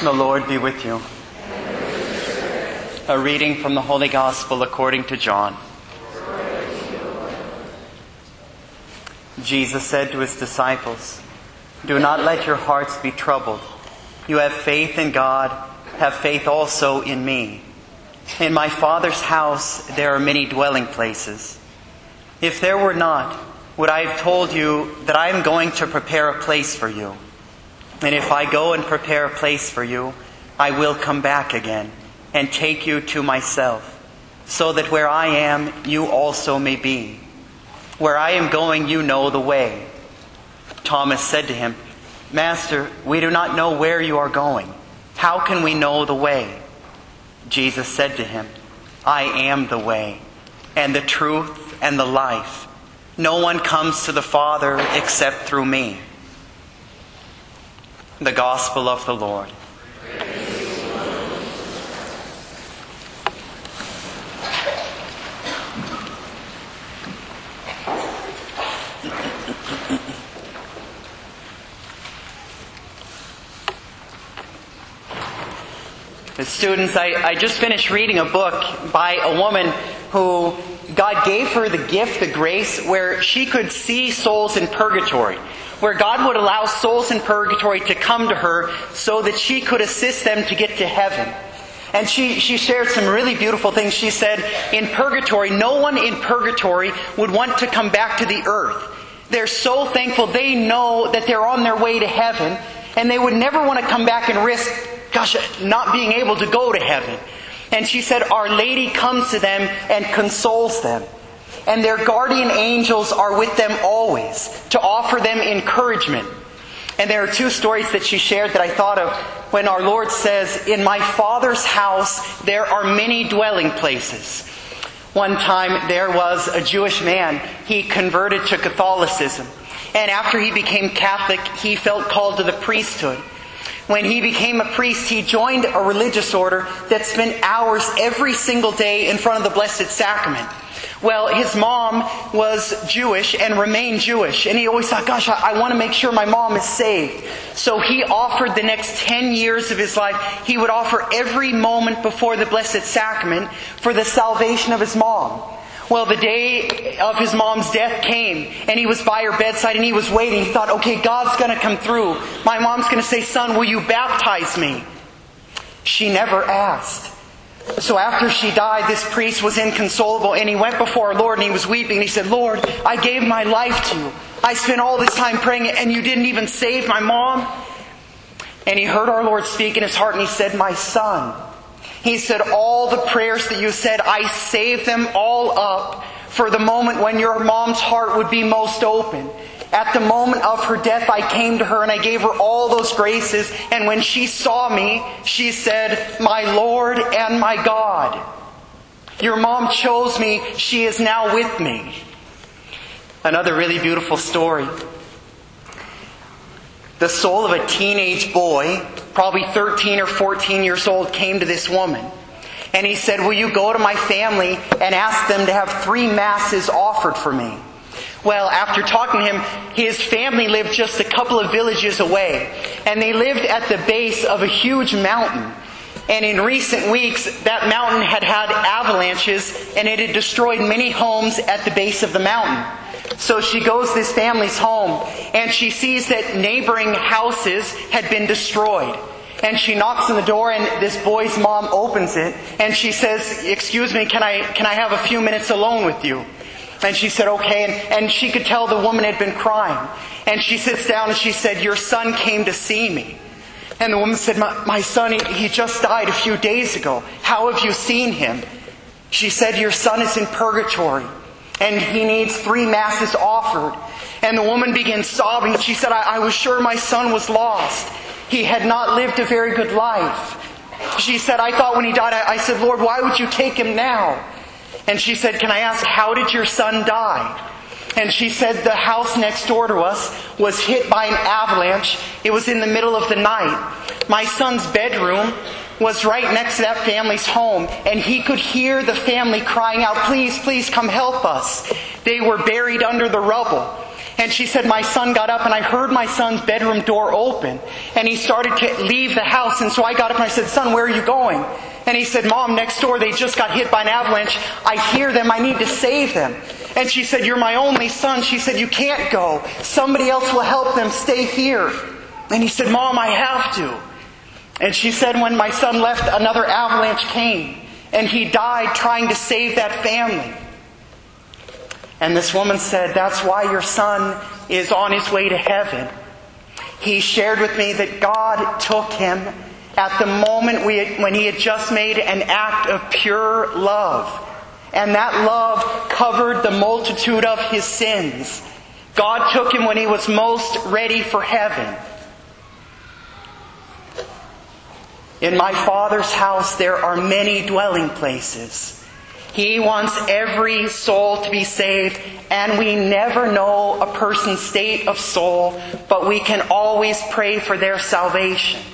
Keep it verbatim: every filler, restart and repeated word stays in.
The Lord be with you. A reading from the Holy Gospel according to John. Jesus said to his disciples, "Do not let your hearts be troubled. You have faith in God, have faith also in me. In my Father's house there are many dwelling places. If there were not, would I have told you that I am going to prepare a place for you? And if I go and prepare a place for you, I will come back again and take you to myself, so that where I am, you also may be. Where I am going, you know the way." Thomas said to him, "Master, we do not know where you are going. How can we know the way?" Jesus said to him, "I am the way, and the truth, and the life. No one comes to the Father except through me." The Gospel of the Lord. The students, I, I just finished reading a book by a woman who God gave her the gift, the grace, where she could see souls in purgatory, where God would allow souls in purgatory to come to her so that she could assist them to get to heaven. And she, she shared some really beautiful things. She said, in purgatory, no one in purgatory would want to come back to the earth. They're so thankful. They know that they're on their way to heaven, and they would never want to come back and risk, gosh, not being able to go to heaven. And she said, Our Lady comes to them and consoles them. And their guardian angels are with them always to offer them encouragement. And there are two stories that she shared that I thought of when our Lord says, "In my Father's house there are many dwelling places." One time there was a Jewish man. He converted to Catholicism. And after he became Catholic, he felt called to the priesthood. When he became a priest, he joined a religious order that spent hours every single day in front of the Blessed Sacrament. Well, his mom was Jewish and remained Jewish. And he always thought, gosh, I, I want to make sure my mom is saved. So he offered the next ten years of his life, he would offer every moment before the Blessed Sacrament for the salvation of his mom. Well, the day of his mom's death came, and he was by her bedside, and he was waiting. He thought, okay, God's going to come through. My mom's going to say, "Son, will you baptize me?" She never asked. So after she died, this priest was inconsolable, and he went before our Lord, and he was weeping. And he said, "Lord, I gave my life to you. I spent all this time praying, and you didn't even save my mom." And he heard our Lord speak in his heart, and he said, "My son," he said, "all the prayers that you said, I saved them all up for the moment when your mom's heart would be most open. At the moment of her death, I came to her and I gave her all those graces. And when she saw me, she said, 'My Lord and my God.' Your mom chose me. She is now with me." Another really beautiful story. The soul of a teenage boy, probably thirteen or fourteen years old, came to this woman. And he said, "Will you go to my family and ask them to have three masses offered for me?" Well, after talking to him, his family lived just a couple of villages away. And they lived at the base of a huge mountain. And in recent weeks, that mountain had had avalanches, and it had destroyed many homes at the base of the mountain. So she goes to this family's home, and she sees that neighboring houses had been destroyed. And she knocks on the door, and this boy's mom opens it, and she says, "Excuse me, can I can I have a few minutes alone with you?" And she said, "Okay." And, and she could tell the woman had been crying. And she sits down and she said, "Your son came to see me." And the woman said, "My, my son, he, he just died a few days ago. How have you seen him?" She said, "Your son is in purgatory, and he needs three masses offered." And the woman began sobbing. She said, I, I was sure my son was lost. He had not lived a very good life. She said, "I thought when he died," I, I said, "Lord, why would you take him now?" And she said, "Can I ask, how did your son die?" And she said, "The house next door to us was hit by an avalanche. It was in the middle of the night. My son's bedroom was right next to that family's home, and he could hear the family crying out, 'Please, please come help us.' They were buried under the rubble. And she said, my son got up and I heard my son's bedroom door open. And he started to leave the house. And so I got up and I said, son, where are you going? And he said, Mom, next door they just got hit by an avalanche. I hear them. I need to save them. And she said, you're my only son. She said, you can't go. Somebody else will help them. Stay here. And he said, Mom, I have to. And she said, when my son left, another avalanche came. And he died trying to save that family. And this woman said, that's why your son is on his way to heaven. He shared with me that God took him at the moment we had, when he had just made an act of pure love. And that love covered the multitude of his sins. God took him when he was most ready for heaven. In my Father's house there are many dwelling places. He wants every soul to be saved, and we never know a person's state of soul, but we can always pray for their salvation.